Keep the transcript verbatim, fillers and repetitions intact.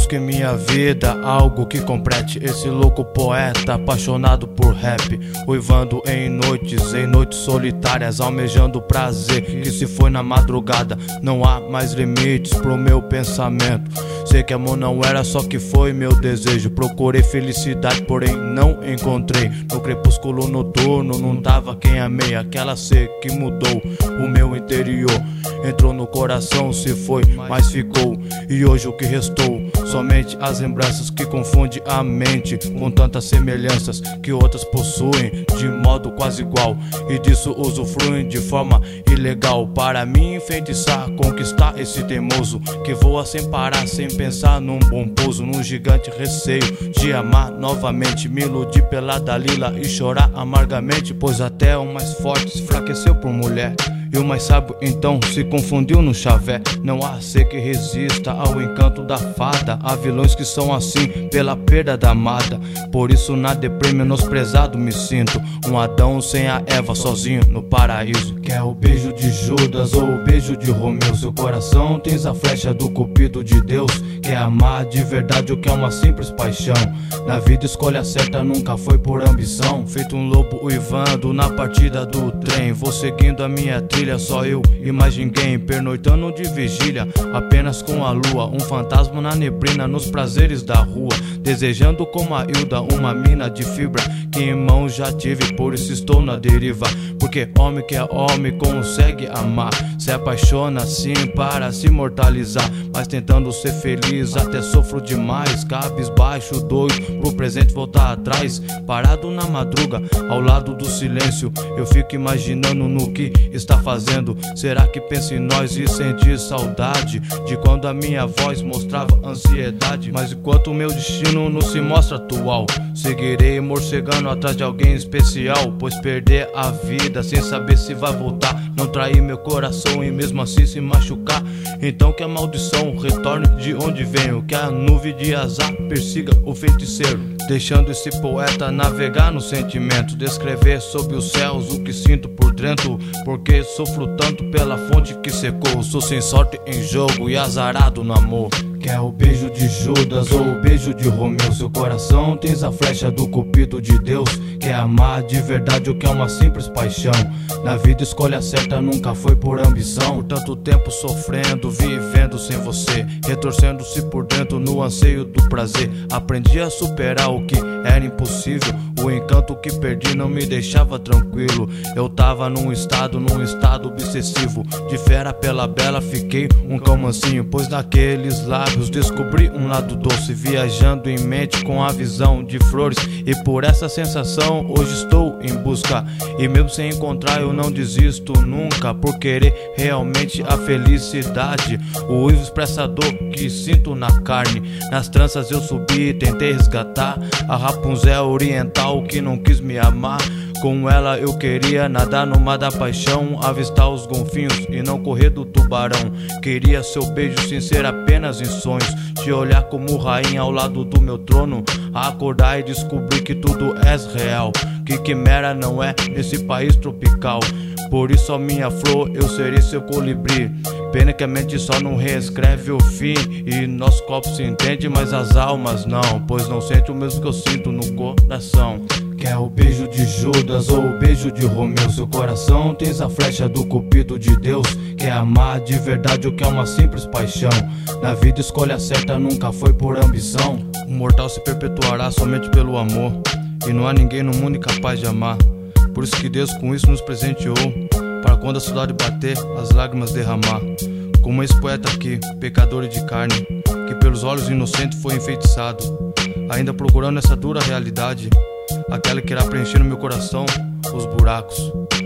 busco em minha vida algo que complete esse louco poeta apaixonado por rap, uivando em noites, em noites solitárias, almejando prazer que se foi na madrugada. Não há mais limites pro meu pensamento. Sei que amor não era só que foi meu desejo. Procurei felicidade, porém não encontrei. No crepúsculo noturno não tava quem amei. Aquela ser que mudou o meu interior, entrou no coração, se foi, mas ficou. E hoje o que restou, somente as lembranças que confundem a mente com tantas semelhanças que outras possuem de modo quase igual, e disso usufruem de forma ilegal. Para mim enfeitiçar, conquistar esse teimoso que voa sem parar, sem pensar num bom pouso, num gigante receio de amar novamente. Me iludir pela Dalila e chorar amargamente, pois até o mais forte se enfraqueceu por mulher, e o mais sábio então se confundiu no chavé. Não há ser que resista ao encanto da fada. Há vilões que são assim pela perda da amada. Por isso na deprê menosprezado me sinto, um Adão sem a Eva, sozinho no paraíso. Quer o beijo de Judas ou o beijo de Romeu? Seu coração tens a flecha do cupido de Deus. Quer amar de verdade ou quer uma simples paixão? Na vida escolha certa nunca foi por ambição. Feito um lobo uivando na partida do trem, vou seguindo a minha trilha, só eu e mais ninguém, pernoitando de vigília, apenas com a lua, um fantasma na neblina, nos prazeres da rua, desejando como a Hilda uma mina de fibra que em mãos já tive, por isso estou na deriva. Porque homem que é homem consegue amar, se apaixona assim para se imortalizar, mas tentando ser feliz até sofro demais, cabisbaixo, doido pro presente voltar atrás, parado na madruga ao lado do silêncio, eu fico imaginando no que está fazendo. Será que pensa em nós e sentir saudade de quando a minha voz mostrava ansiedade? Mas enquanto o meu destino não se mostra atual, seguirei morcegando atrás de alguém especial, pois perder a vida sem saber se vai voltar, não trair meu coração e mesmo assim se machucar. Então que a maldição retorne de onde venho, que a nuvem de azar persiga o feiticeiro, deixando esse poeta navegar no sentimento, descrever sob os céus o que sinto por dentro, porque sofro tanto pela fonte que secou. Sou sem sorte em jogo e azarado no amor. Quer o beijo de Judas ou o beijo de Romeu? Seu coração tens a flecha do cupido de Deus. Quer amar de verdade ou quer uma simples paixão? Na vida escolha certa nunca foi por ambição. Por tanto tempo sofrendo, vivendo sem você, retorcendo-se por dentro no anseio do prazer. Aprendi a superar o que era impossível, o encanto que perdi não me deixava tranquilo. Eu tava num estado, num estado obsessivo, de fera pela bela fiquei um cão mansinho, pois naqueles lábios descobri um lado doce, viajando em mente com a visão de flores. E por essa sensação hoje estou em busca, e mesmo sem encontrar eu não desisto nunca, por querer realmente a felicidade. O uivo expressa a dor que sinto na carne, nas tranças eu subi, tentei resgatar a Rapunzel oriental que não quis me amar. Com ela eu queria nadar no mar da paixão, avistar os golfinhos e não correr do tubarão. Queria seu beijo sem ser apenas em sonhos, te olhar como rainha ao lado do meu trono, acordar e descobrir que tudo é real, que quimera não é nesse país tropical. Por isso a minha flor, eu serei seu colibri. Pena que a mente só não reescreve o fim, e nosso corpo se entende, mas as almas não, pois não sente o mesmo que eu sinto no coração. Quer o beijo de Judas ou o beijo de Romeu? Seu coração tens a flecha do cupido de Deus. Quer amar de verdade ou quer uma simples paixão? Na vida escolha certa nunca foi por ambição. O mortal se perpetuará somente pelo amor, e não há ninguém no mundo incapaz de amar. Por isso que Deus com isso nos presenteou, para quando a saudade bater, as lágrimas derramar. Como esse poeta aqui, pecador e de carne, que pelos olhos inocentes foi enfeitiçado, ainda procurando essa dura realidade, aquela que irá preencher no meu coração os buracos.